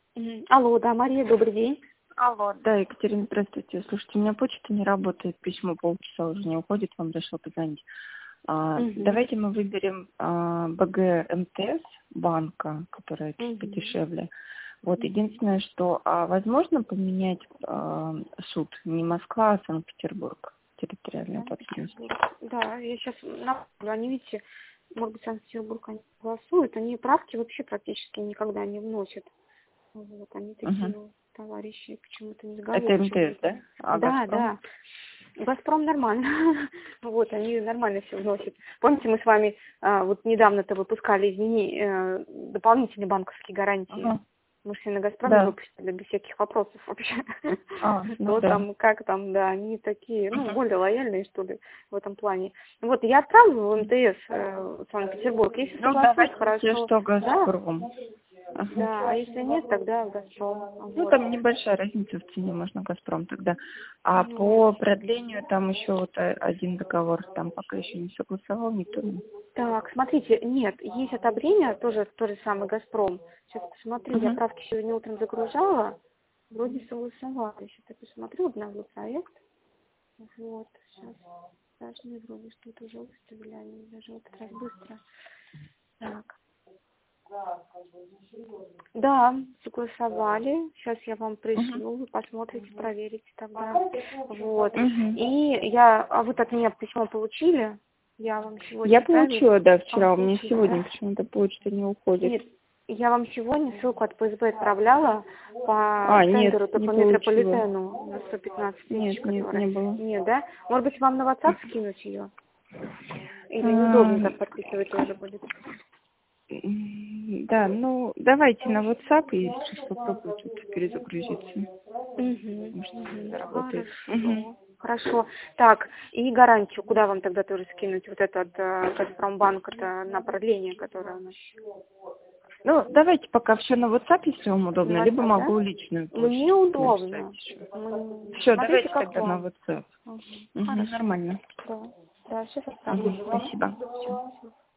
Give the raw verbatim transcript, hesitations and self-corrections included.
Мгм. Алло, да, Мария, добрый день. Алло, да, Екатерина, здравствуйте. Слушайте, у меня почта не работает, письмо полчаса уже не уходит, вам решила позвонить. А, Мгм. давайте мы выберем а, БГ МТС банка, которая чуть Мгм. подешевле. Вот, Мгм. единственное, что а, возможно поменять а, суд не Москва, а Санкт-Петербург, территориальная подпись. Санкт-Петербург. Да, я сейчас направлю. Они, видите, может быть, Санкт-Петербург они голосуют, они правки вообще практически никогда не вносят. Вот, они такие Угу. вот товарищи почему-то Это несговорчивые. МТС, да? А Да, Газпром? да. Газпром нормально. Вот, они нормально все вносят. Помните, мы с вами а, вот недавно-то выпускали измени... э, дополнительные банковские гарантии. Ага. Мы все на Газпроме Да. выпустили без всяких вопросов вообще. А, ну Что да. там, как там, да, они такие, ну, Угу. более лояльные, что ли, в этом плане. Вот, я отправлю в МТС э, Санкт-Петербург. Если Ну, согласуют, давайте, если хорошо. что, Да, Газпром. Ага. да, а если нет, тогда Газпром. Ну, Вот. там небольшая разница в цене, можно Газпром тогда. А Вот. по продлению там еще вот о- один договор, там пока еще не согласовал никто. не- Так, смотрите, нет, есть одобрение, тоже тот же самый «Газпром». Сейчас посмотрю, я Мгм. правки сегодня утром загружала, вроде согласовали. Сейчас я посмотрю, обновлю проект. Вот, сейчас должны вроде что-то уже выставили, они даже в этот раз быстро. Так, да, согласовали. Сейчас я вам Мгм. пришлю, вы посмотрите, проверите тогда. Вот. Мгм. И я, а вы от меня письмо получили? Я вам сегодня Я отправила. получила, да, А, вчера. У меня получили, сегодня да? почему-то почта не уходит. Нет, я вам сегодня ссылку от ПСБ отправляла по А, нет, тендеру, то не по получила. метрополитену на сто пятнадцать тысяч, Нет, нет, которая. не было. Нет, да? Может быть, вам на WhatsApp скинуть ее? Или А, неудобно так подписывать тоже будет? м, да, ну, давайте на WhatsApp, и сейчас попробую тут перезагрузиться. Угу, Может, угу. заработает. Мгм. Хорошо. Хорошо. Так, и гарантию, куда вам тогда тоже скинуть? Вот это от э, Газпромбанка-то на продление, которое у нас. Ну, давайте пока все на WhatsApp, если вам удобно, На либо WhatsApp, да? могу личную Мне почту написать удобно. еще. М, Все, Смотрите, давайте как тогда на вам. WhatsApp. Мгм. Угу, Хорошо. нормально. Да. Да, сейчас отправлю. Угу, спасибо. Всё. Всё.